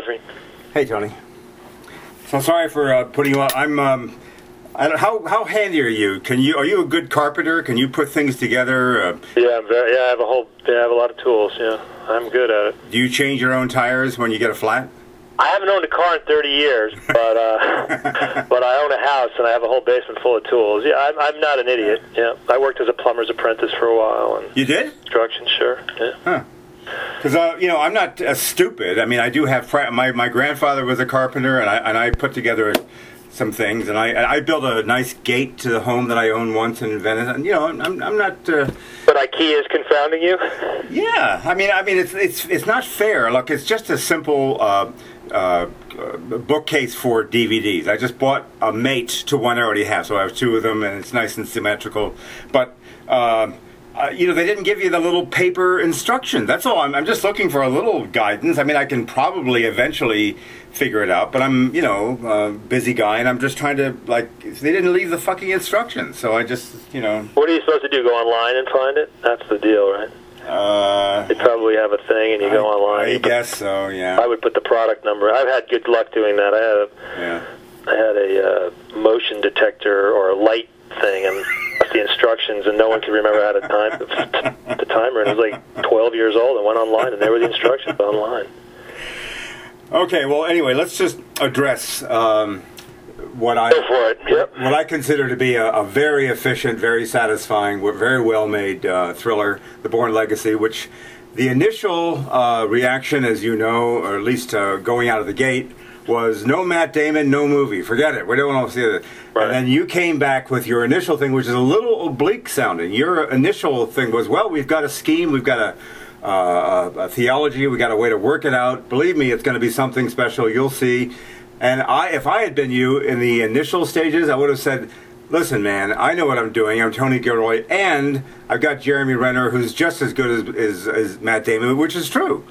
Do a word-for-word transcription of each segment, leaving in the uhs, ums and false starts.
Jeffrey. Hey, Tony. So sorry for uh, putting you up. I'm. Um, I don't, how how handy are you? Can you are you a good carpenter? Can you put things together? Uh, Yeah, I'm very, yeah. I have a whole. Yeah, I have a lot of tools. Yeah, I'm good at it. do you change your own tires when you get a flat? I haven't owned a car in thirty years, but uh, but I own a house and I have a whole basement full of tools. Yeah, I'm, I'm not an idiot. Yeah, I worked as a plumber's apprentice for a while. And You did? construction, sure. Yeah. Huh. Because uh, you know, I'm not uh, stupid. I mean, I do have fra- my my grandfather was a carpenter, and I and I put together some things, and I and I built a nice gate to the home that I owned once in Venice. And you know, I'm I'm not. Uh, But IKEA is confounding you. yeah, I mean, I mean, it's it's it's not fair. Look, it's just a simple. Uh, uh, bookcase for D V Ds. I just bought a mate to one I already have, so I have two of them, and it's nice and symmetrical. But uh, uh, you know, they didn't give you the little paper instruction. That's all. I'm, I'm just looking for a little guidance. I mean, I can probably eventually figure it out, but I'm, you know, a busy guy, and I'm just trying to, like, they didn't leave the fucking instructions, so I just, you know. What are you supposed to do? Go online and find it? That's the deal, right? Uh, They probably have a thing, and you go I, online. I you put- guess so. Yeah. I would put the product number. I've had good luck doing that. I had a, Yeah. I had a uh, motion detector or a light thing, and that's the instructions, and no one could remember how to time the, the timer. And it was like twelve years old, and went online, and there were the instructions online. Okay. Well, anyway, let's just address um, what I. Go for it. Yep. What I consider to be a, a very efficient, very satisfying, very well-made uh, thriller, The Bourne Legacy, which the initial uh, reaction, as you know, or at least uh, going out of the gate, was no Matt Damon, no movie. Forget it. We don't want to see it. Right. And then you came back with your initial thing, which is a little oblique sounding. Your initial thing was, well, we've got a scheme, we've got a, uh, a theology, we've got a way to work it out. Believe me, it's going to be something special. You'll see. And I, if I had been you in the initial stages, I would have said, listen, man, I know what I'm doing. I'm Tony Gilroy, and I've got Jeremy Renner, who's just as good as, as, as Matt Damon, which is true.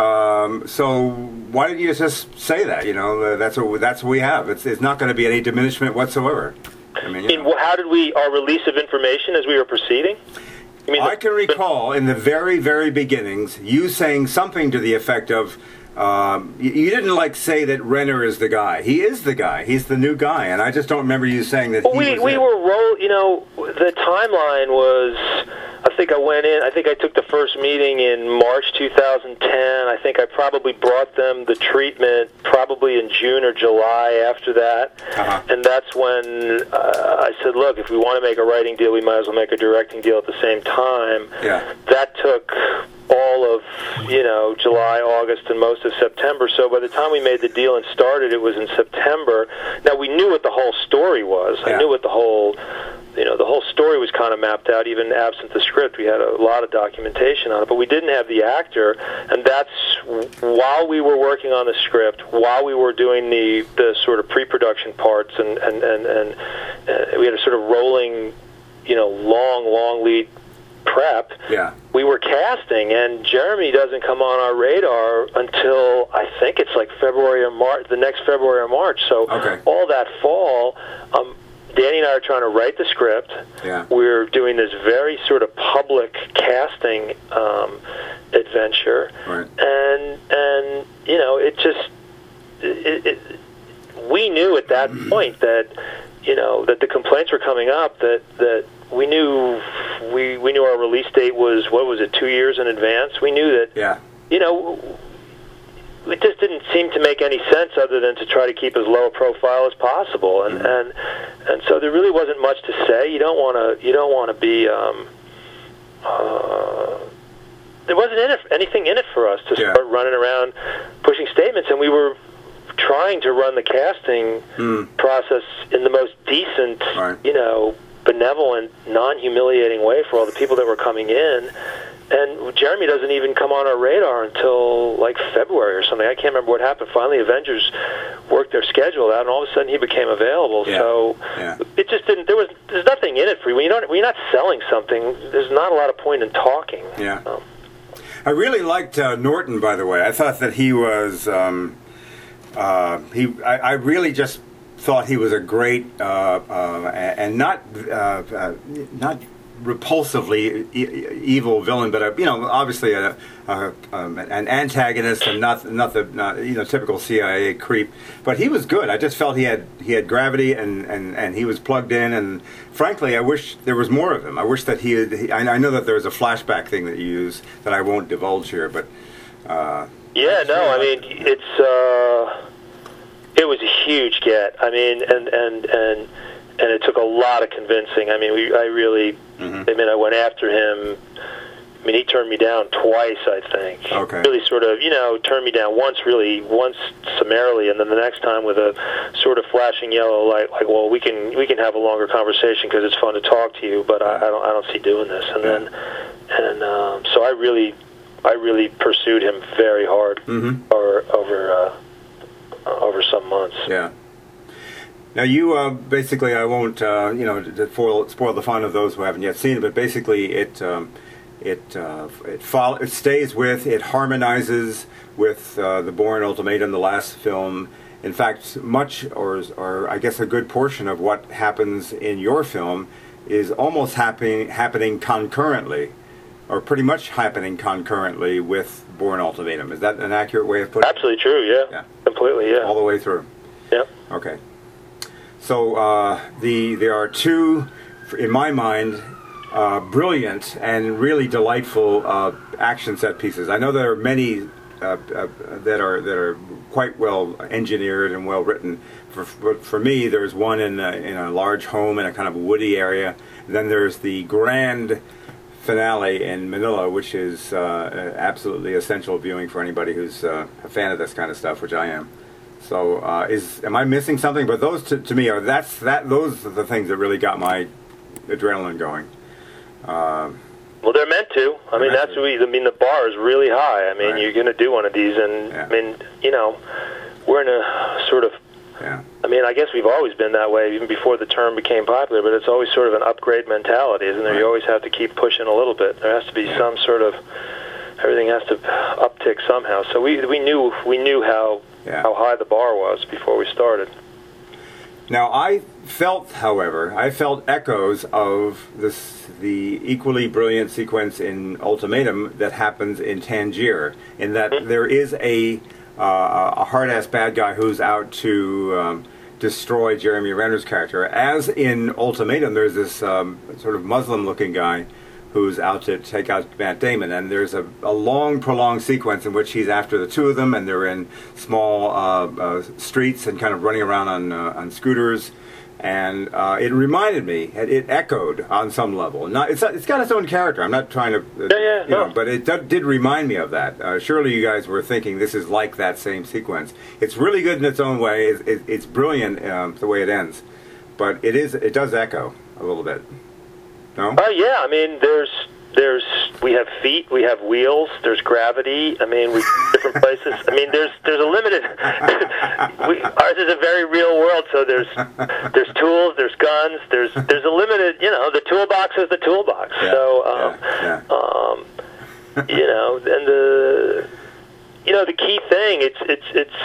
Um, so why didn't you just say that? You know, that's what that's what we have. It's it's not going to be any diminishment whatsoever. I mean, I you mean, know. well, how did we, our release of information as we were proceeding? I mean, I the- can recall in the very, very beginnings you saying something to the effect of, um, you, you didn't like say that Renner is the guy. He is the guy. He's the new guy, and I just don't remember you saying that. Well, he we was we it. were roll. You know, the timeline was. I think I went in. I think I took the first meeting in March two thousand ten. I think I probably brought them the treatment probably in June or July after that. Uh-huh. And that's when uh, I said, look, if we want to make a writing deal, we might as well make a directing deal at the same time. Yeah. That took all of, you know, July, August, and most of September. So by the time we made the deal and started, it was in September. Now, we knew what the whole story was. Yeah. I knew what the whole, you know, the whole story was kind of mapped out, even absent the script. We had a lot of documentation on it, but we didn't have the actor, and that's while we were working on the script, while we were doing the, the sort of pre-production parts, and, and, and, and uh, we had a sort of rolling, you know, long, long lead prep. Yeah. We were casting, and Jeremy doesn't come on our radar until I think it's like February or March, the next February or March. So Okay. all that fall, um, Danny and I are trying to write the script. Yeah. We're doing this very sort of public casting um, adventure, Right. and and you know, it just it, it, we knew at that point that you know that the complaints were coming up, that that we knew we we knew our release date was, what was it, two years in advance. We knew that, Yeah. you know, it just didn't seem to make any sense other than to try to keep as low a profile as possible, and Mm-hmm. and and so there really wasn't much to say. You don't want to you don't want to be um, uh, there wasn't in it, anything in it for us to Yeah. start running around pushing statements, and we were trying to run the casting Mm. process in the most decent, Right. you know, benevolent, non-humiliating way for all the people that were coming in. And Jeremy doesn't even come on our radar until like February or something. I can't remember what happened. Finally, Avengers worked their schedule out, and all of a sudden he became available. Yeah. So Yeah. it just didn't. There was there's nothing in it for you. When you don't, when you're not selling something, there's not a lot of point in talking. Yeah. Um, I really liked uh, Norton, by the way. I thought that he was. Um, uh, he. I, I really just thought he was a great uh, uh, and not uh, uh, not repulsively e- evil villain, but a, you know, obviously a, a um, an antagonist and not not the not, you know typical C I A creep. But he was good. I just felt he had he had gravity and, and, and he was plugged in. And frankly, I wish there was more of him. I wish that he. Had, he I, I know that there was a flashback thing that you use that I won't divulge here, but uh, yeah, no, I mean it's uh, it was a huge get. I mean, and and and. And it took a lot of convincing. I mean, we, I really, mm-hmm. I mean, I went after him. I mean, he turned me down twice, I think. Okay. Really sort of, you know, turned me down once really, once summarily, and then the next time with a sort of flashing yellow light, like, well, we can we can have a longer conversation because it's fun to talk to you, but I, I don't I don't see doing this. And yeah. then, and um, so I really, I really pursued him very hard mm-hmm. over over uh, over some months. Yeah. Now you uh, basically, I won't uh, you know spoil, spoil the fun of those who haven't yet seen it, but basically it um, it uh, it, follow, it stays with, it harmonizes with uh, the Bourne Ultimatum, the last film. In fact, much or or I guess a good portion of what happens in your film is almost happening happening concurrently, or pretty much happening concurrently with Bourne Ultimatum. Is that an accurate way of putting it? Absolutely true. Yeah. Yeah. Completely. Yeah. All the way through. Yeah. Okay. So uh, the there are two, in my mind, uh, brilliant and really delightful uh, action set pieces. I know there are many uh, uh, that are that are quite well engineered and well written. For for, for me, there's one in a, in a large home in a kind of woody area. And then there's the grand finale in Manila, which is uh, absolutely essential viewing for anybody who's uh, a fan of this kind of stuff, which I am. So, uh, is am I missing something? But those to, to me are that's that those are the things that really got my adrenaline going. Um, well, they're meant to. I mean, that's we. I mean, the bar is really high. I mean, right. You're going to do one of these, and yeah. I mean, you know, we're in a sort of. Yeah. I mean, I guess we've always been that way, even before the term became popular. But it's always sort of an upgrade mentality, isn't there? Right. You always have to keep pushing a little bit. There has to be yeah. some sort of. Everything has to uptick somehow. So we we knew we knew how. Yeah. How high the bar was before we started. Now, I felt, however, I felt echoes of this, the equally brilliant sequence in Ultimatum that happens in Tangier, in that mm-hmm. there is a uh, a hard-ass bad guy who's out to um, destroy Jeremy Renner's character. As in Ultimatum, there's this um, sort of Muslim-looking guy who's out to take out Matt Damon, and there's a, a long, prolonged sequence in which he's after the two of them, and they're in small uh, uh, streets and kind of running around on uh, on scooters, and uh, it reminded me, it, it echoed on some level. Not, it's it's got its own character. I'm not trying to, uh, yeah, yeah, you no. know, but it d- did remind me of that. Uh, surely you guys were thinking this is like that same sequence. It's really good in its own way. It's, it, it's brilliant um, the way it ends, but it is it does echo a little bit. No? Uh, yeah, I mean, there's, there's, we have feet, we have wheels, there's gravity. I mean, we different places. I mean, there's, there's a limited. we, ours is a very real world, so there's, there's tools, there's guns, there's, there's a limited. You know, the toolbox is the toolbox. Yeah, so, um, yeah, yeah. um, you know, and the, you know, the key thing, it's, it's, it's,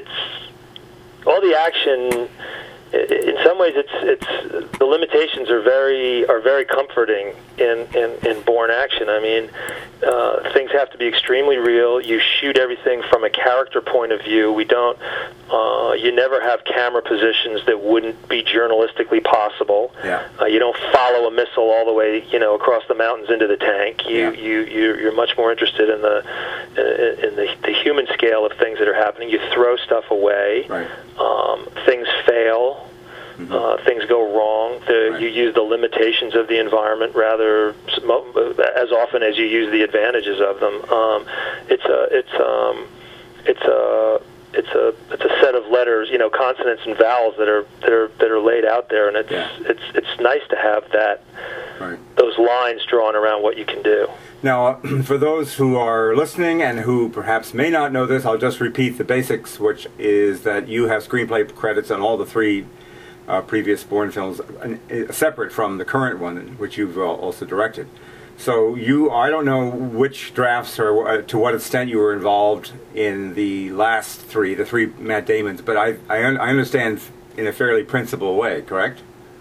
it's all the action. In some ways, it's it's the limitations are very are very comforting in, in, in Bourne action. I mean, uh, things have to be extremely real. You shoot everything from a character point of view. We don't. Uh, you never have camera positions that wouldn't be journalistically possible. Yeah. Uh, you don't follow a missile all the way, you know, across the mountains into the tank. You yeah. you you you're much more interested in the in, in the, the human scale of things that are happening. You throw stuff away. Right. Um, things fail. Mm-hmm. Uh, things go wrong. The, right. You use the limitations of the environment rather as often as you use the advantages of them. Um, it's a it's um, it's a it's a it's a set of letters, you know, consonants and vowels that are that are that are laid out there, and it's yeah. it's it's nice to have that right. those lines drawn around what you can do. Now, uh, for those who are listening and who perhaps may not know this, I'll just repeat the basics, which is that you have screenplay credits on all the three Uh, previous Bourne films, uh, separate from the current one, which you've uh, also directed. So you, I don't know which drafts or uh, to what extent you were involved in the last three, the three Matt Damons, but I, I, un- I understand in a fairly principled way, correct?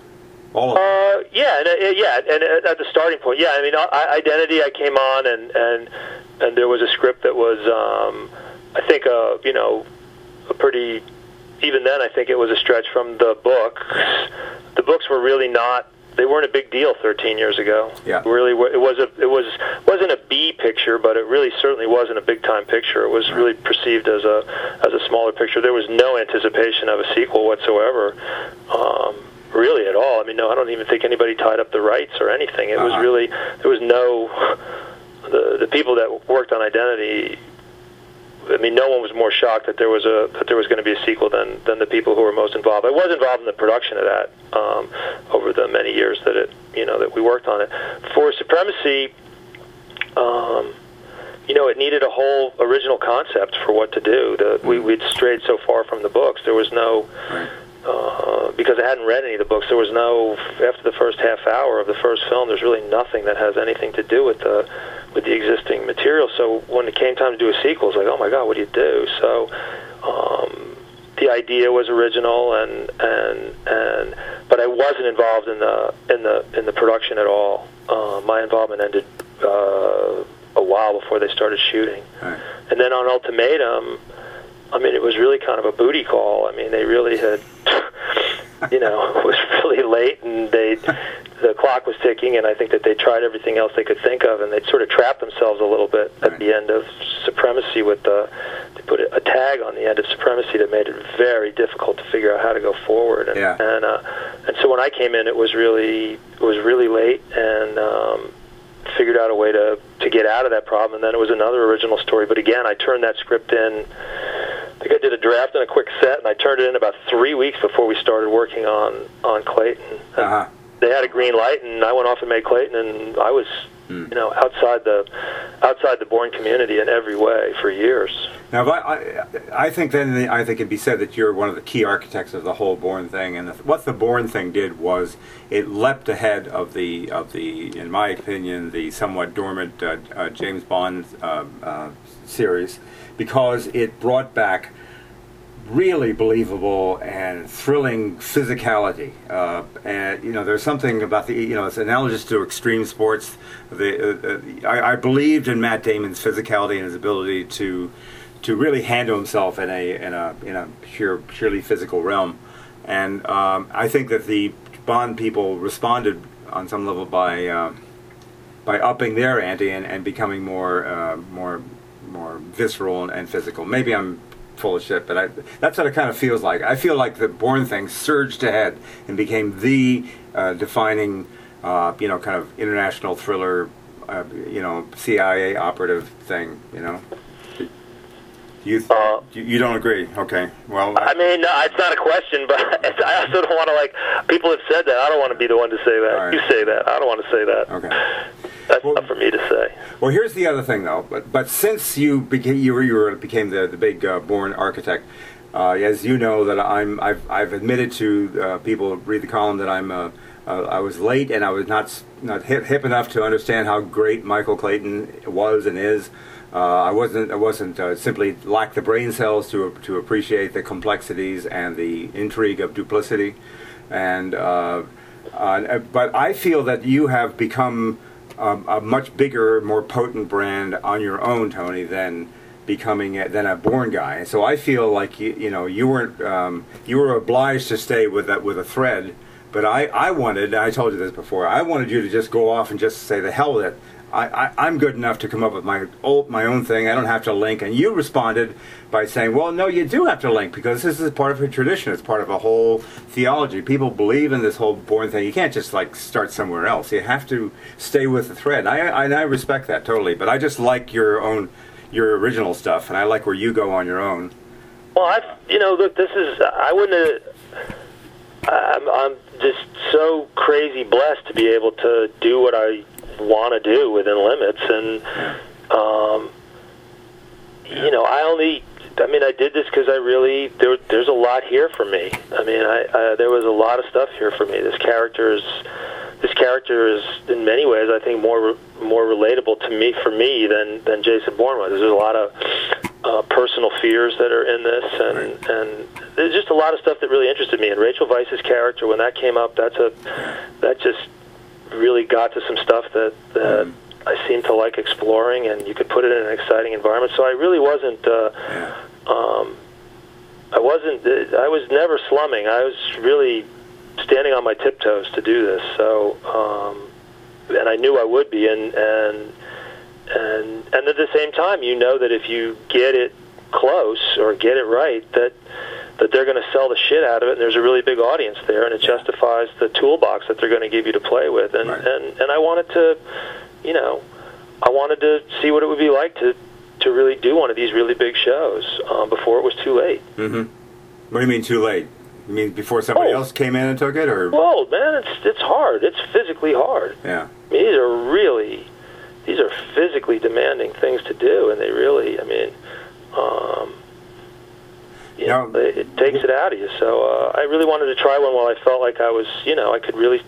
All of them. Uh, yeah, and, uh, yeah, and uh, at the starting point, yeah. I mean, I, Identity. I came on, and and and there was a script that was, um, I think, uh, you know, a pretty. Even then, I think it was a stretch from the books. The books were really not. They weren't a big deal thirteen years ago. Yeah. Really, it was a. It was wasn't a B picture, but it really certainly wasn't a big time picture. It was really perceived as a as a smaller picture. There was no anticipation of a sequel whatsoever. Um, Really at all. I mean, no, I don't even think anybody tied up the rights or anything. It uh-huh. was really, there was no, the the people that worked on Identity, I mean, no one was more shocked that there was a that there was going to be a sequel than than the people who were most involved. I was involved in the production of that um, over the many years that it, you know, that we worked on it. For Supremacy, um, you know, it needed a whole original concept for what to do. The, we, we'd strayed so far from the books. There was no... Right. Uh, because I hadn't read any of the books, there was no, after the first half hour of the first film, there's really nothing that has anything to do with the with the existing material. So when it came time to do a sequel, it's like, oh my God, what do you do? So um, the idea was original, and and and but I wasn't involved in the in the in the production at all. Uh, my involvement ended uh, a while before they started shooting, right. And then on Ultimatum, I mean, it was really kind of a booty call. I mean, they really had, you know, it was really late, and they, the clock was ticking, and I think that they tried everything else they could think of, and they sort of trapped themselves a little bit at the end of Supremacy with the, they put a tag on the end of Supremacy that made it very difficult to figure out how to go forward. And yeah. and, uh, and so when I came in, it was really, it was really late, and um, figured out a way to, to get out of that problem, and then it was another original story. But again, I turned that script in. I think I did a draft and a quick set, and I turned it in about three weeks before we started working on on Clayton. Uh-huh. They had a green light, and I went off and made Clayton, and I was, mm. you know, outside the outside the Bourne community in every way for years. Now, I, I, I think then I think it'd be said that you're one of the key architects of the whole Bourne thing, and the, what the Bourne thing did was it leapt ahead of the of the, in my opinion, the somewhat dormant uh, uh, James Bond uh, uh, series, because it brought back really believable and thrilling physicality. Uh, and, you know, there's something about the, you know, it's analogous to extreme sports. The, uh, uh, I, I believed in Matt Damon's physicality and his ability to to really handle himself in a in a in a pure purely physical realm. And um, I think that the Bond people responded on some level by uh, by upping their ante and, and becoming more uh, more more visceral and, and physical. Maybe I'm full of shit, but I, that's what it kind of feels like. I feel like the Bourne thing surged ahead and became the uh, defining, uh, you know, kind of international thriller, uh, you know, C I A operative thing, you know. You, th- uh, you you don't agree? Okay. Well, I, I mean, no, it's not a question, but I also don't want to, like, people have said that. I don't want to be the one to say that. Right. You say that. I don't want to say that. Okay. That's well, not for me to say. Well, here's the other thing, though. But but since you became you were, you were became the the big uh, Bourne architect, uh, as you know that I'm I've I've admitted to uh, people who read the column that I'm uh, uh, I was late and I was not not hip, hip enough to understand how great Michael Clayton was and is. Uh, I wasn't. I wasn't uh, simply lacked the brain cells to to appreciate the complexities and the intrigue of duplicity, and uh, uh, but I feel that you have become um, a much bigger, more potent brand on your own, Tony, than becoming a, than a Bourne guy. So I feel like you, you know you weren't um, you were obliged to stay with that with a thread. But I, I wanted. I told you this before. I wanted you to just go off and just say the hell with it. I, I, I'm good enough to come up with my old, my own thing. I don't have to link. And you responded by saying, well, no, you do have to link because this is part of a tradition. It's part of a whole theology. People believe in this whole Bourne thing. You can't just, like, start somewhere else. You have to stay with the thread. I, I, and I respect that totally. But I just like your own, your original stuff, and I like where you go on your own. Well, I, you know, look, this is, I wouldn't have, I'm, I'm just so crazy blessed to be able to do what I want to do within limits, and um, you know, I only, I mean, I did this because I really there, there's a lot here for me. I mean, I, I there was a lot of stuff here for me. This character is, this character is in many ways, I think, more more relatable to me for me than than Jason Bourne was. There's a lot of uh, personal fears that are in this, and right. and there's just a lot of stuff that really interested me. And Rachel Weisz's character, when that came up, that's a that just really got to some stuff that that mm. I seem to like exploring, and you could put it in an exciting environment. So I really wasn't. Uh, yeah. um, I wasn't. I was never slumming. I was really standing on my tiptoes to do this. So, um, and I knew I would be. And and and and at the same time, you know that if you get it close or get it right, that that they're going to sell the shit out of it, and there's a really big audience there, and it justifies the toolbox that they're going to give you to play with. And right. and and I wanted to, you know, I wanted to see what it would be like to. to really do one of these really big shows um, before it was too late. Mm-hmm. What do you mean too late? You mean before somebody oh. else came in and took it, or? Well, man, it's it's hard. It's physically hard. Yeah. I mean, these are really, these are physically demanding things to do, and they really, I mean, um, you now, know, it, it takes it out of you. So uh, I really wanted to try one while I felt like I was, you know, I could really,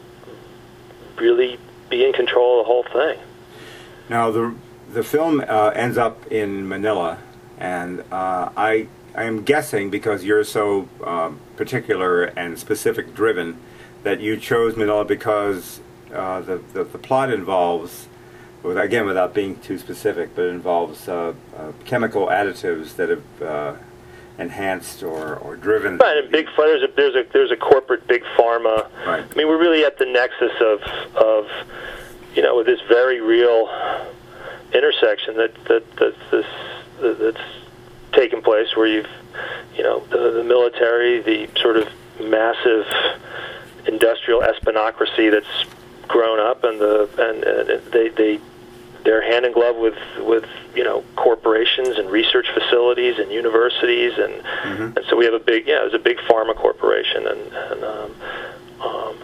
really be in control of the whole thing. Now the. The film uh, ends up in Manila, and uh, I I am guessing, because you're so um, particular and specific driven, that you chose Manila because uh, the, the the plot involves, again without being too specific, but it involves uh, uh, chemical additives that have uh, enhanced or, or driven. Right, and big there's a there's a there's a corporate big pharma. Right. I mean, we're really at the nexus of of you know, with this very real intersection that that that's this that's taken place, where you've you know the, the military, the sort of massive industrial espionocracy that's grown up, and the and, and they they they're hand in glove with with you know corporations and research facilities and universities, and mm-hmm. and so we have a big yeah there's a big pharma corporation, and and um, um,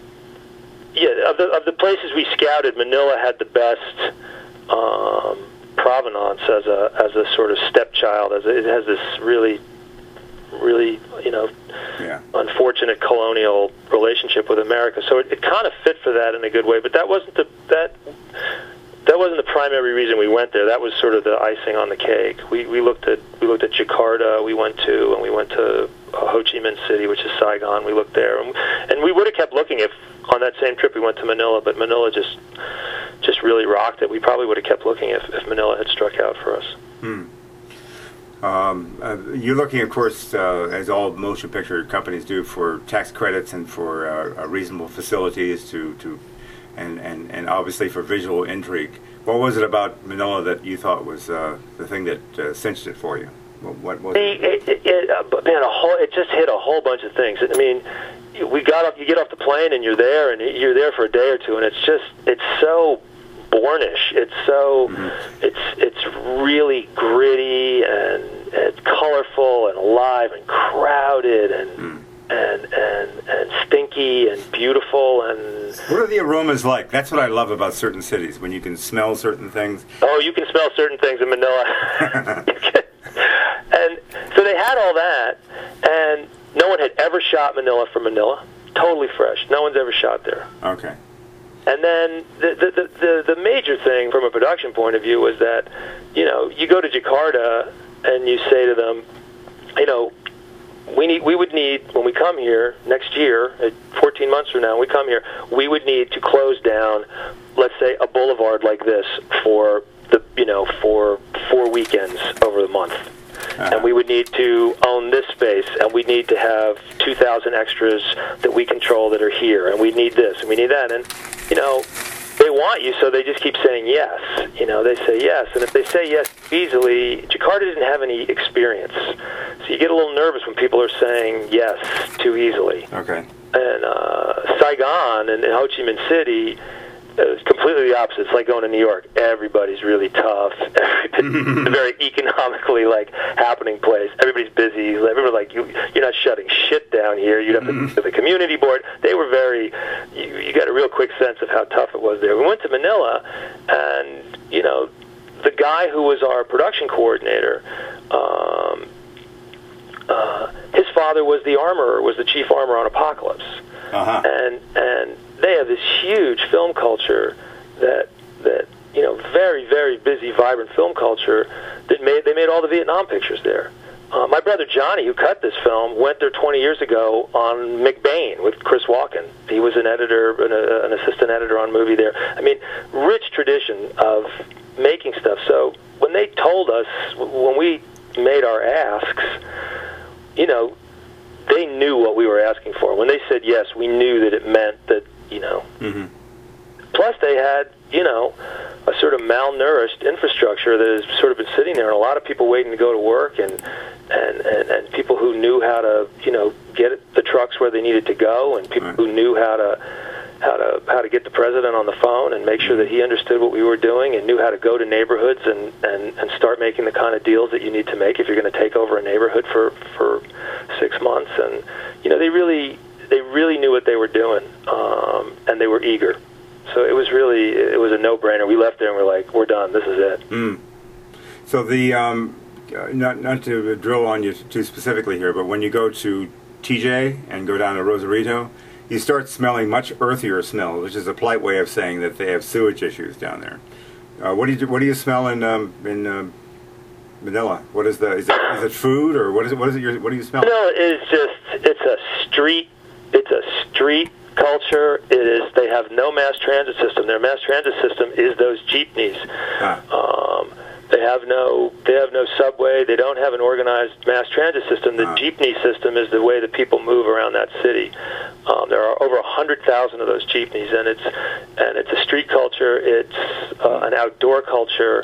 yeah of the of the places we scouted, Manila had the best. Um, provenance as a as a sort of stepchild, as a, it has this really, really you know, yeah. unfortunate colonial relationship with America. So it, it kind of fit for that in a good way. But that wasn't the that that wasn't the primary reason we went there. That was sort of the icing on the cake. We we looked at we looked at Jakarta. We went to and we went to uh, Ho Chi Minh City, which is Saigon. We looked there, and, and we would have kept looking if on that same trip we went to Manila. But Manila just just really rocked it. We probably would have kept looking if, if Manila had struck out for us. Hmm. Um, uh, you're looking, of course, uh, as all motion picture companies do, for tax credits and for uh, reasonable facilities to, to and, and, and obviously for visual intrigue. What was it about Manila that you thought was uh, the thing that uh, cinched it for you? What, what was it? It, it, it uh, man, a whole, it just hit a whole bunch of things. I mean, we got up, you get off the plane and you're there, and you're there for a day or two, and it's just, it's so Bournish. It's so, mm-hmm. it's it's really gritty and, and colorful and alive and crowded and mm. and and and stinky and beautiful. And what are the aromas like? That's what I love about certain cities, when you can smell certain things. Oh, you can smell certain things in Manila. And so they had all that, and no one had ever shot Manila from Manila. Totally fresh. No one's ever shot there. Okay. And then the, the the the major thing from a production point of view was that, you know, you go to Jakarta and you say to them, you know, we need we would need when we come here next year, fourteen months from now, when we come here, we would need to close down, let's say, a boulevard like this for the you know for four weekends over the month. Uh-huh. And we would need to own this space, and we need to have two thousand extras that we control that are here, and we need this, and we need that. And, you know, they want you, so they just keep saying yes. You know, they say yes. And if they say yes easily, Jakarta didn't have any experience. So you get a little nervous when people are saying yes too easily. Okay. And uh, Saigon and Ho Chi Minh City, it's completely the opposite. It's like going to New York. Everybody's really tough. It's a very economically like happening place. Everybody's busy. Everybody's like, you, you're not shutting shit down here. You'd have to go to the community board. They were very. You, you got a real quick sense of how tough it was there. We went to Manila, and you know, the guy who was our production coordinator, um, uh, his father was the armorer, was the chief armorer on Apocalypse, uh-huh. and and. They have this huge film culture that that you know, very, very busy, vibrant film culture that made they made all the Vietnam pictures there. Uh, my brother Johnny, who cut this film, went there twenty years ago on McBain with Chris Walken. He was an editor, an, uh, an assistant editor on movie there. I mean, rich tradition of making stuff. So when they told us, when we made our asks, you know, they knew what we were asking for. When they said yes, we knew that it meant that, you know. Mm-hmm. Plus, they had, you know, a sort of malnourished infrastructure that has sort of been sitting there, and a lot of people waiting to go to work, and and, and, and people who knew how to, you know, get the trucks where they needed to go, and people right. who knew how to how to how to get the president on the phone and make sure that he understood what we were doing, and knew how to go to neighborhoods and, and, and start making the kind of deals that you need to make if you're going to take over a neighborhood for, for six months. And, you know, they really they really knew what they were doing, um, and they were eager. So it was really, it was a no-brainer. We left there and we're like, we're done. This is it. Mm. So the, um, not not to drill on you too specifically here, but when you go to T J and go down to Rosarito, you start smelling much earthier smell, which is a polite way of saying that they have sewage issues down there. Uh, what do you what do you smell in um, in um, Manila? What is the is it, is it food, or what is it? What is it? Your, what do you smell? No, it's just it's a street. It's a street. culture. It is. They have no mass transit system. Their mass transit system is those jeepneys. Ah. Um, they have no. They have no subway. They don't have an organized mass transit system. The ah. jeepney system is the way that people move around that city. Um, there are over a hundred thousand of those jeepneys, and it's and it's a street culture. It's uh, an outdoor culture.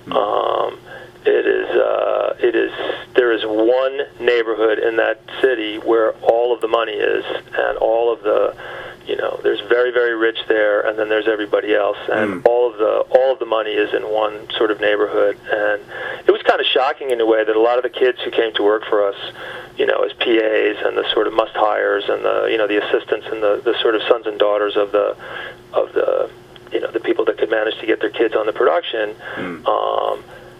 Um, It is, uh, it is, there is one neighborhood in that city where all of the money is, and all of the, you know, there's very, very rich there, and then there's everybody else, and mm. all of the, all of the money is in one sort of neighborhood. And it was kind of shocking in a way that a lot of the kids who came to work for us, you know, as P As and the sort of must-hires and the, you know, the assistants and the, the sort of sons and daughters of the, of the, you know, the people that could manage to get their kids on the production, mm. um,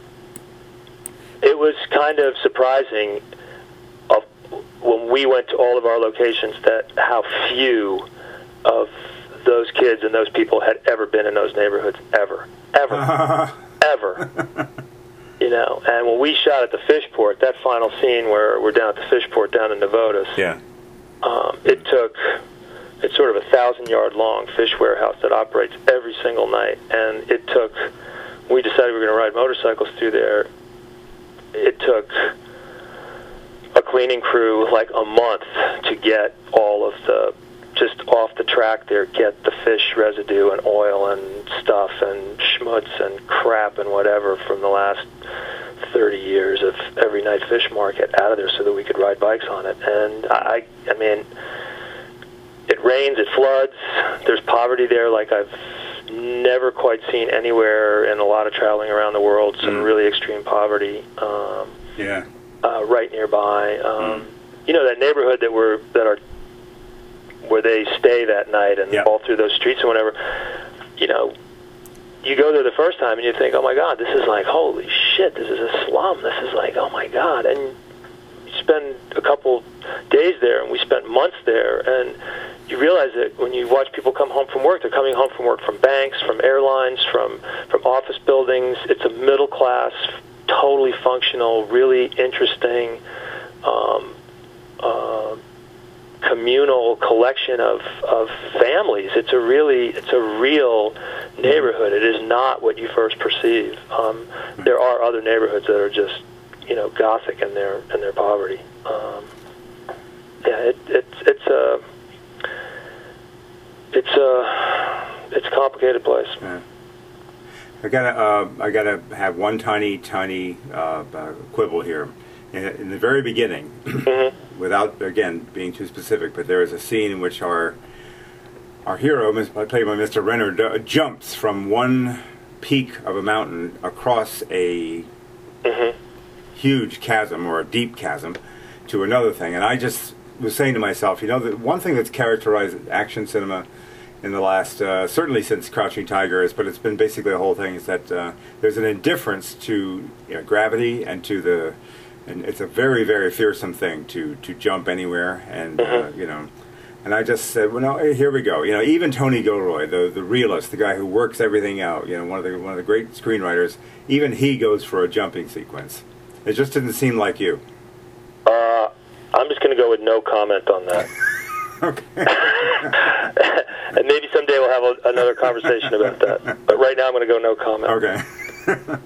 it was kind of surprising of, when we went to all of our locations, that how few of those kids and those people had ever been in those neighborhoods, ever, ever, ever. You know, and when we shot at the Fishport, that final scene where we're down at the Fishport down in Navotas, yeah, um, it took, it's sort of a thousand-yard long fish warehouse that operates every single night, and it took, we decided we were going to ride motorcycles through there. It took a cleaning crew like a month to get all of the, just off the track there, get the fish residue and oil and stuff and schmutz and crap and whatever from the last thirty years of every night fish market out of there so that we could ride bikes on it. And I, I mean, it rains, it floods, there's poverty there like I've never quite seen anywhere in a lot of traveling around the world. Some mm. really extreme poverty. Um, yeah. Uh, right nearby. Um, mm. You know, that neighborhood that we're that are where they stay that night, and yep. all through those streets and whatever. You know, you go there the first time and you think, oh my God, this is like, holy shit, this is a slum. This is like, oh my God. And you spend a couple days there, and we spent months there, and you realize that when you watch people come home from work, they're coming home from work from banks, from airlines, from, from office buildings. It's a middle class, totally functional, really interesting, um, uh, communal collection of, of families. It's a really, it's a real neighborhood. It is not what you first perceive. Um, there are other neighborhoods that are just, you know, gothic in their in their poverty. Um, yeah, it, it's it's a it's a it's a complicated place. Yeah. I gotta uh, I gotta have one tiny tiny uh, uh, quibble here. In, in the very beginning, mm-hmm. without again being too specific, but there is a scene in which our our hero, played by Mister Renner, d- jumps from one peak of a mountain across a mm-hmm. huge chasm or a deep chasm to another thing, and I just was saying to myself, you know, the one thing that's characterized action cinema in the last, uh, certainly since Crouching Tiger, is, but it's been basically the whole thing, is that uh, there's an indifference to, you know, gravity and to the, and it's a very, very fearsome thing to, to jump anywhere, and, uh, you know, And I just said, well, no, here we go. You know, even Tony Gilroy, the the realist, the guy who works everything out, you know, one of the one of the great screenwriters, even he goes for a jumping sequence. It just didn't seem like you. Uh, I'm just going to go with no comment on that. Okay. And maybe someday we'll have a, another conversation about that. But right now I'm going to go no comment. Okay.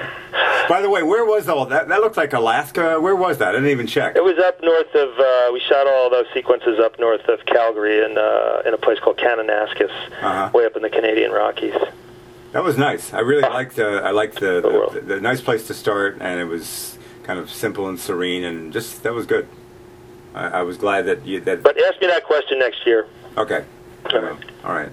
By the way, where was all that? That looked like Alaska. Where was that? I didn't even check. It was up north of, uh, we shot all those sequences up north of Calgary in, uh, in a place called Kananaskis, uh-huh. way up in the Canadian Rockies. That was nice. I really liked, uh, I liked the the, the the nice place to start, and it was kind of simple and serene, and just, that was good. I, I was glad that you... That. But ask me that question next year. Okay. All right. All right.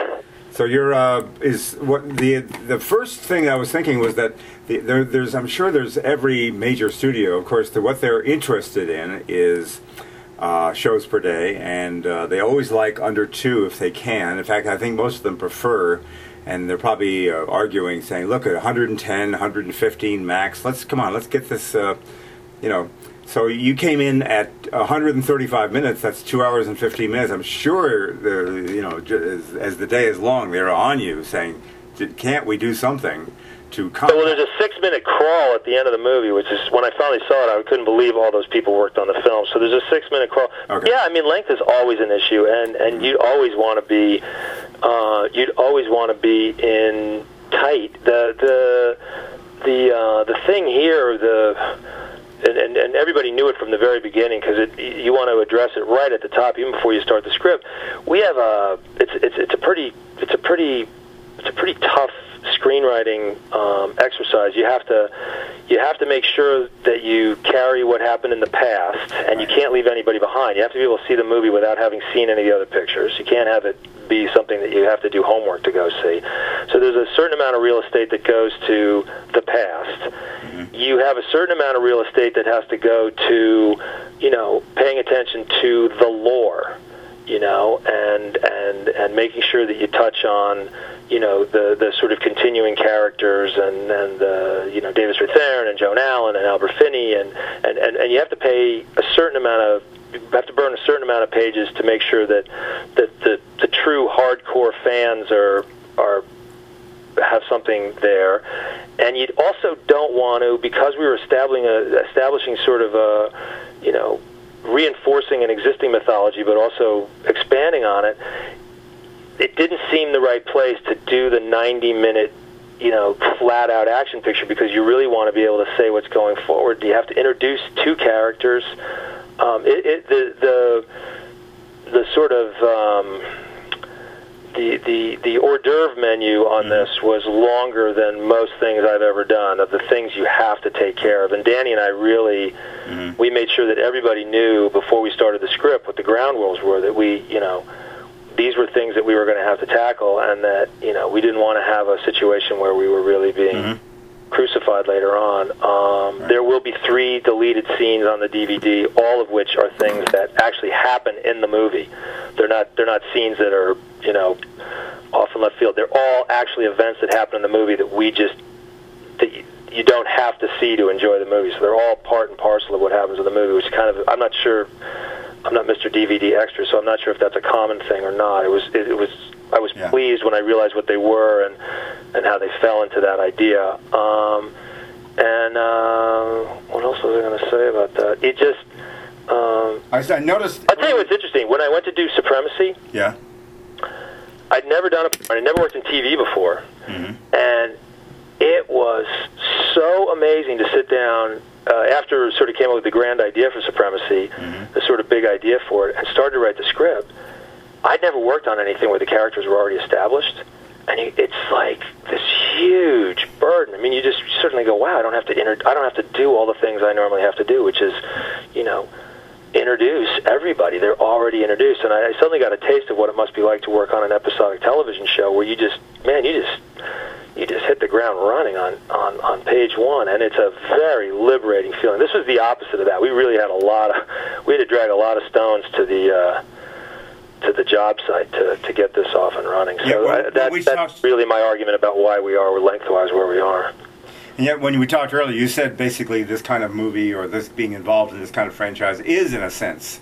So you're uh, is what the the first thing I was thinking was that the, there, there's I'm sure there's every major studio, of course, the, what they're interested in is uh, shows per day, and uh, they always like under two if they can. In fact, I think most of them prefer, and they're probably uh, arguing, saying, "Look at one hundred ten, one hundred fifteen max. Let's come on, let's get this." Uh, you know. So you came in at one hundred thirty-five minutes. That's two hours and fifteen minutes. I'm sure, you know, as, as the day is long, they're on you saying, "Can't we do something to?" Come well, there's a six-minute crawl at the end of the movie, which is when I finally saw it, I couldn't believe all those people worked on the film. So there's a six-minute crawl. Okay. Yeah, I mean, length is always an issue, and and you'd always want to be, uh, you'd always want to be in tight. The the the uh, the thing here, the And, and, and everybody knew it from the very beginning because you want to address it right at the top, even before you start the script. We have a it's it's it's a pretty it's a pretty it's a pretty tough screenwriting um, exercise. You have to you have to make sure that you carry what happened in the past, and you can't leave anybody behind. You have to be able to see the movie without having seen any of the other pictures. You can't have it be something that you have to do homework to go see. So there's a certain amount of real estate that goes to the past. Mm-hmm. You have a certain amount of real estate that has to go to, you know, paying attention to the lore, you know, and and and making sure that you touch on, you know, the the sort of continuing characters and and uh, you know, David Strathairn and Joan Allen and Albert Finney, and, and and and you have to pay a certain amount of you have to burn a certain amount of pages to make sure that that the the true hardcore fans are are have something there. And you also don't want to, because we were establishing a establishing sort of a, you know, reinforcing an existing mythology, but also expanding on it. It didn't seem the right place to do the ninety minute, you know, flat out action picture, because you really want to be able to say what's going forward. You have to introduce two characters. Um, it, it, the the the sort of um, the the the hors d'oeuvre menu on this was longer than most things I've ever done, of the things you have to take care of. And Danny and I really mm-hmm. we made sure that everybody knew before we started the script what the ground rules were, that we, you know, these were things that we were going to have to tackle, and that, you know, we didn't want to have a situation where we were really being mm-hmm. crucified later on. Um, right. There will be three deleted scenes on the D V D, all of which are things that actually happen in the movie. They're not they're not scenes that are, you know, off in left field. They're all actually events that happen in the movie that we just that you, you don't have to see to enjoy the movie. So they're all part and parcel of what happens in the movie, which kind of, I'm not sure. I'm not Mister D V D Extra, so I'm not sure if that's a common thing or not. It was it, it was I was yeah. pleased when I realized what they were and and how they fell into that idea. Um, and uh, what else was I going to say about that? It just um, I, I noticed. I'll tell you what's interesting. When I went to do Supremacy, yeah, I'd never done a I'd never worked in T V before, mm-hmm. and it was so amazing to sit down. Uh, after sort of came up with the grand idea for Supremacy, mm-hmm. the sort of big idea for it, and started to write the script, I'd never worked on anything where the characters were already established, and you, it's like this huge burden. I mean, you just certainly go, wow, I don't have to inter- I don't have to do all the things I normally have to do, which is, you know, introduce everybody. They're already introduced, and I, I suddenly got a taste of what it must be like to work on an episodic television show where you just, man, you just. You just hit the ground running on, on, on page one, and it's a very liberating feeling. This was the opposite of that. We really had a lot of, we had to drag a lot of stones to the uh, to the job site to, to get this off and running. So yeah, well, I, that, we that's talked, really my argument about why we are lengthwise where we are. And yet, when we talked earlier, you said basically this kind of movie or this being involved in this kind of franchise is, in a sense,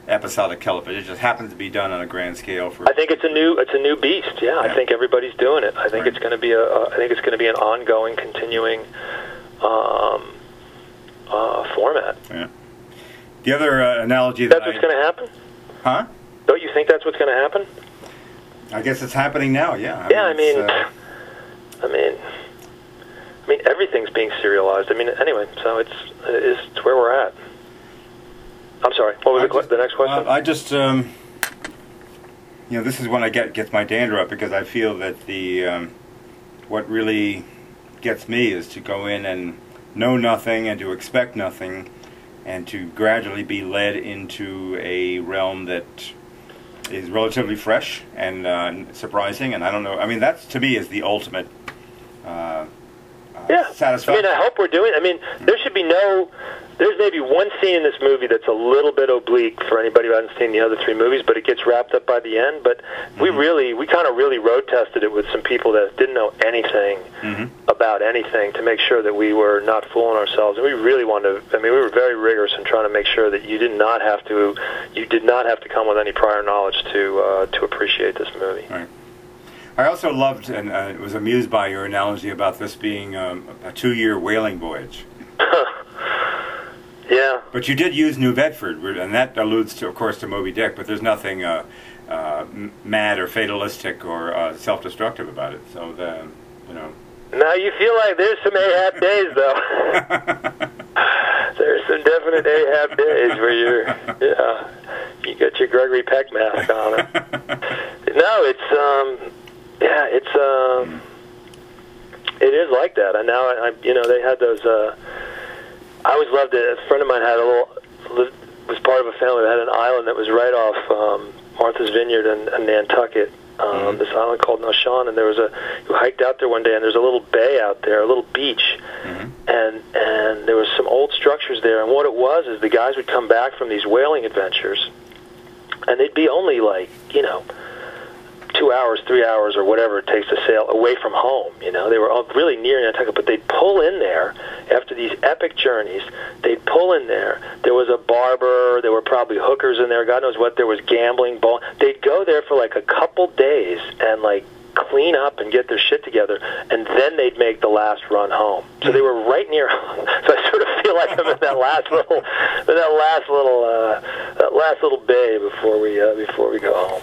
episodic television. It just happens to be done on a grand scale. For I think it's a new it's a new beast. Yeah, yeah. I think everybody's doing it. I think right. it's going to be a I think it's going to be an ongoing, continuing um, uh, format. Yeah. The other uh, analogy that that's what's going to happen. Huh? Don't you think that's what's going to happen? I guess it's happening now. Yeah. I yeah. Mean, I mean, uh, I mean, I mean, everything's being serialized. I mean, anyway, so it's it's where we're at. I'm sorry. What was the, just, the next question? Uh, I just, um, you know, this is when I get gets my dander up because I feel that the um, what really gets me is to go in and know nothing and to expect nothing, and to gradually be led into a realm that is relatively fresh and uh, surprising. And I don't know. I mean, that to me is the ultimate. Uh, uh, yeah. Satisfaction. I mean, I hope we're doing. I mean, there should be no. There's maybe one scene in this movie that's a little bit oblique for anybody who hasn't seen the other three movies, but it gets wrapped up by the end. But mm-hmm. we really, we kind of really road tested it with some people that didn't know anything mm-hmm. about anything to make sure that we were not fooling ourselves. And we really wanted to, I mean, we were very rigorous in trying to make sure that you did not have to, you did not have to come with any prior knowledge to uh, to appreciate this movie. Right. I also loved and uh, was amused by your analogy about this being um, a two-year whaling voyage. Yeah. But you did use New Bedford, and that alludes, to, of course, to Moby Dick, but there's nothing uh, uh, mad or fatalistic or uh, self-destructive about it. So, the, you know... Now, you feel like there's some Ahab days, though. There's some definite Ahab days where you're, yeah, you got your Gregory Peck mask on it. No, it's, um, yeah, it's, um, it is like that. And now, I, you know, they had those, uh, I always loved it. A friend of mine had a little, was part of a family that had an island that was right off um, Martha's Vineyard and, and Nantucket. Um, mm-hmm. This island called Noshawn, and there was a, you hiked out there one day, and there's a little bay out there, a little beach, mm-hmm. and and there was some old structures there. And what it was is the guys would come back from these whaling adventures, and they'd be only like, you know, two hours, three hours, or whatever it takes to sail away from home. You know, they were all really near Nantucket, but they'd pull in there after these epic journeys. They'd pull in there. There was a barber. There were probably hookers in there. God knows what. There was gambling. Ball. They'd go there for like a couple days and like clean up and get their shit together, and then they'd make the last run home. So they were right near home. So I sort of feel like I'm in that last little, in that last little, uh, that last little bay before we uh, before we go home.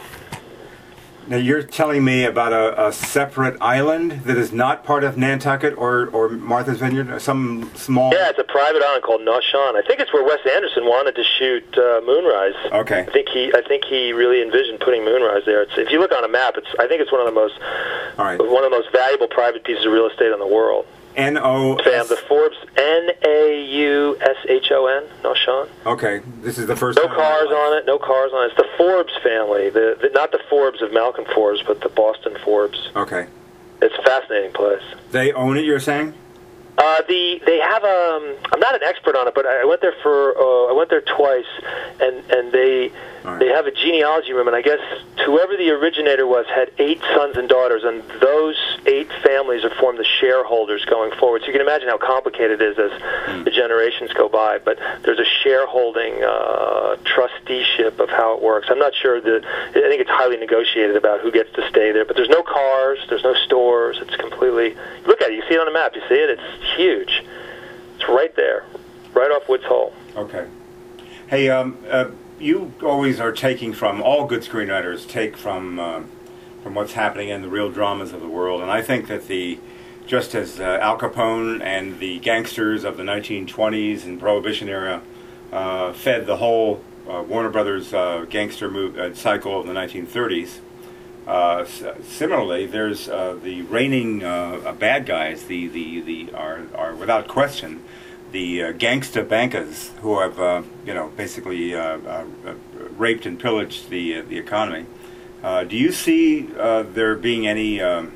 Now you're telling me about a, a separate island that is not part of Nantucket or, or Martha's Vineyard, or some small... Yeah, it's a private island called Noshawn. I think it's where Wes Anderson wanted to shoot uh, Moonrise. Okay. I think he I think he really envisioned putting Moonrise there. It's, if you look on a map, it's I think it's one of the most All right. one of the most valuable private pieces of real estate in the world. N O Fam, the Forbes, N A U S H O N, Noshawn. Okay, this is the first No time cars on it, no cars on it. It's the Forbes family, the, the not the Forbes of Malcolm Forbes, but the Boston Forbes. Okay. It's a fascinating place. They own it, you're saying? Uh, the they have um I'm not an expert on it, but I went there for uh, I went there twice, and and they right. they have a genealogy room, and I guess whoever the originator was had eight sons and daughters, and those eight families have formed the shareholders going forward. So you can imagine how complicated it is as mm. the generations go by. But there's a shareholding uh, trusteeship of how it works. I'm not sure that I think it's highly negotiated about who gets to stay there. But there's no cars, there's no stores. It's completely look at it. You see it on the map. You see it. It's huge. It's right there, right off Woods Hole. Okay. Hey, um, uh, you always are taking from, all good screenwriters take from uh, from what's happening in the real dramas of the world, and I think that the, just as uh, Al Capone and the gangsters of the nineteen twenties and Prohibition era uh, fed the whole uh, Warner Brothers uh, gangster move, uh, cycle of the nineteen thirties, Uh, similarly, there's uh, the reigning uh, bad guys, the, the, the are, are without question the uh, gangsta bankers who have uh, you know basically uh, uh, raped and pillaged the uh, the economy. Uh, do you see uh, there being any um,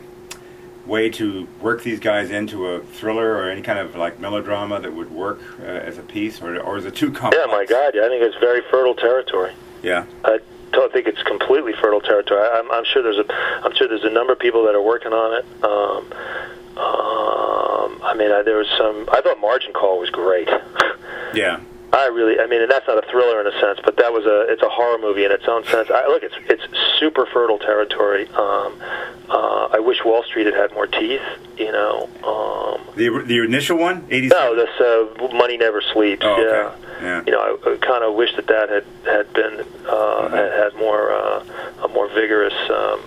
way to work these guys into a thriller or any kind of like melodrama that would work uh, as a piece, or or is it too complex? Yeah, my God, yeah, I think it's very fertile territory. Yeah. Uh, I don't think it's completely fertile territory. I'm, I'm sure there's a, I'm sure there's a number of people that are working on it. Um, um, I mean, I, there was some. I thought Margin Call was great. Yeah. I really, I mean, and that's not a thriller in a sense, but that was a, it's a horror movie in its own sense. I, look, it's it's super fertile territory. Um, uh, I wish Wall Street had had more teeth, you know. Um, the the initial one, eighty-seven? No, this uh, Money Never Sleeps. Oh, okay. Yeah. yeah. You know, I, I kind of wish that that had had been uh, mm-hmm. had, had more uh, a more vigorous, um,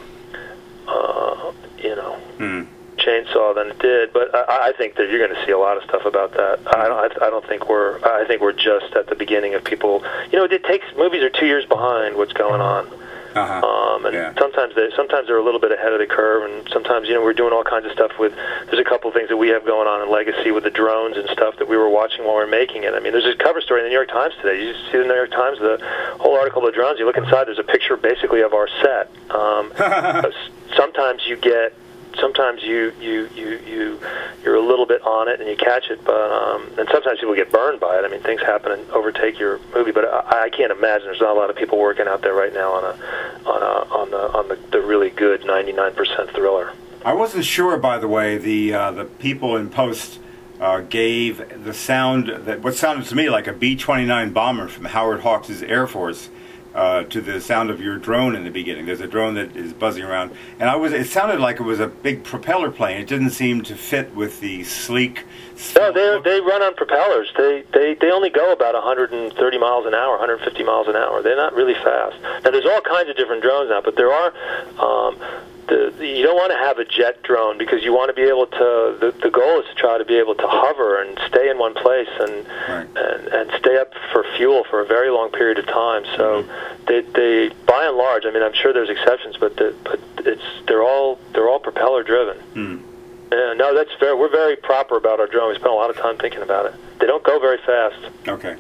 uh, you know. Mm. chainsaw than it did, but I, I think that you're going to see a lot of stuff about that. I don't. I, I don't think we're. I think we're just at the beginning of people. You know, it takes movies are two years behind what's going on, uh-huh. um, and yeah. sometimes they sometimes they're a little bit ahead of the curve, and sometimes you know we're doing all kinds of stuff with. There's a couple of things that we have going on in Legacy with the drones and stuff that we were watching while we were making it. I mean, there's a cover story in the New York Times today. You see the New York Times, the whole article of the drones. You look inside. There's a picture basically of our set. Um, sometimes you get. Sometimes you, you, you, you, you're a little bit on it and you catch it, but um, and sometimes people get burned by it. I mean, things happen and overtake your movie, but I, I can't imagine there's not a lot of people working out there right now on a on a on the on the, the really good ninety-nine percent thriller. I wasn't sure, by the way, the uh, the people in post uh, gave the sound that what sounded to me like a B twenty-nine bomber from Howard Hawks' Air Force. Uh, to the sound of your drone in the beginning. There's a drone that is buzzing around, and I was. It sounded like it was a big propeller plane. It didn't seem to fit with the sleek. No, they they run on propellers. They they they only go about one hundred thirty miles an hour, one hundred fifty miles an hour. They're not really fast. Now there's all kinds of different drones now, but there are. Um, The, the, you don't want to have a jet drone because you want to be able to. The, the goal is to try to be able to hover and stay in one place and right. and, and stay up for fuel for a very long period of time. So mm-hmm. they, they, by and large, I mean, I'm sure there's exceptions, but the, but it's they're all they're all propeller driven. Mm. Yeah, no, that's very. We're very proper about our drone. We spend a lot of time thinking about it. They don't go very fast. Okay.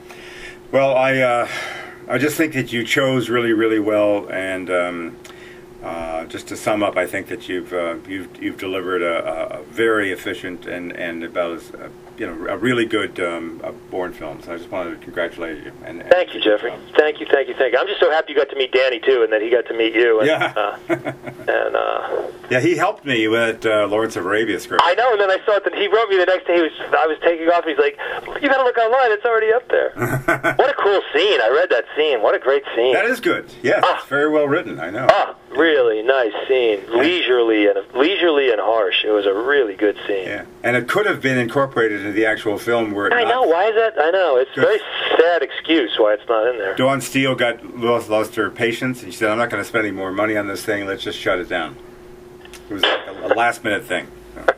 Well, I uh, I just think that you chose really really well and. Um, Uh, just to sum up, I think that you've uh, you've you've delivered a, a very efficient and and about as uh, you know a really good um, uh, Bourne film. So I just wanted to congratulate you. And, and thank you, Jeffrey. Thank you, thank you, thank you. I'm just so happy you got to meet Danny too, and that he got to meet you. And, yeah. Uh, and uh, yeah, he helped me with uh, Lawrence of Arabia script. I know, and then I saw it. That he wrote me the next day. He was I was taking off. And he's like, "You got to look online. It's already up there." What a cool scene! I read that scene. What a great scene. That is good. Yes, ah. It's very well written. I know. Ah, really nice scene. Leisurely and leisurely and harsh. It was a really good scene. Yeah, and it could have been incorporated into the actual film. Where it I not, know. Why is that? I know. It's a very sad excuse why it's not in there. Dawn Steele got lost, lost her patience, and she said, "I'm not going to spend any more money on this thing. Let's just shut it down." It was like a, a last-minute thing.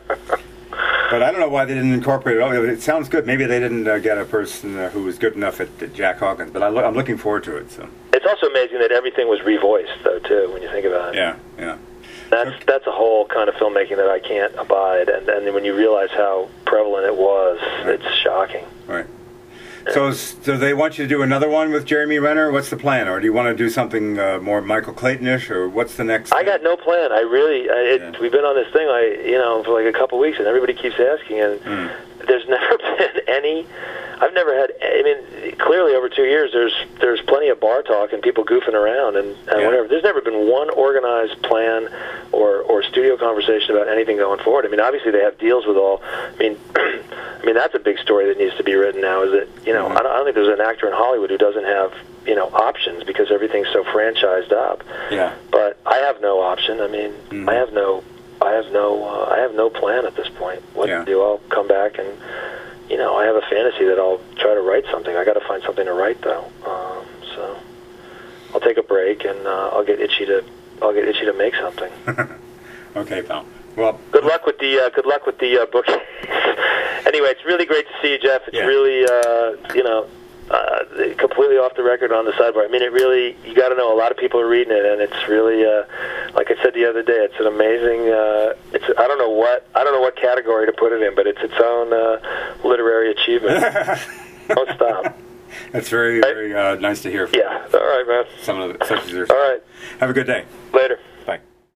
But I don't know why they didn't incorporate it. Oh, it sounds good. Maybe they didn't uh, get a person uh, who was good enough at, at Jack Hawkins. But I lo I'm looking forward to it. So it's also amazing that everything was revoiced, though, too. When you think about it. Yeah, yeah. That's okay. that's a whole kind of filmmaking that I can't abide. And then when you realize how prevalent it was, right. It's shocking. Right. So, so they want you to do another one with Jeremy Renner? What's the plan? Or do you want to do something uh, more Michael Clayton-ish? Or what's the next I thing? got no plan. I really, I, it, yeah. We've been on this thing, I, you know, for like a couple weeks, and everybody keeps asking, and mm. there's never been any, I've never had, I mean, clearly over two years, there's there's plenty of bar talk and people goofing around and, and yeah. whatever. There's never been one organized plan or, or studio conversation about anything going forward. I mean, obviously they have deals with all, I mean, I mean, that's a big story that needs to be written now, is that, you know, mm-hmm. I, don't, I don't think there's an actor in Hollywood who doesn't have, you know, options because everything's so franchised up. Yeah. But I have no option. I mean, mm-hmm. I have no, I have no, uh, I have no plan at this point. What yeah. to do? I'll come back and, you know, I have a fantasy that I'll try to write something. I got to find something to write though. Um, so I'll take a break and uh, I'll get itchy to, I'll get itchy to make something. Okay, pal. Well, good luck with the uh, good luck with the uh, book. Anyway, it's really great to see you, Jeff. It's yeah. really, uh, you know, uh, completely off the record on the sidebar. I mean, it really, you got to know, a lot of people are reading it, and it's really, uh, like I said the other day, it's an amazing. Uh, it's I don't know what I don't know what category to put it in, but it's its own uh, literary achievement. Don't stop. That's very, very uh, nice to hear from yeah. All right, man. some of the such as yours. All right. Have a good day. Later.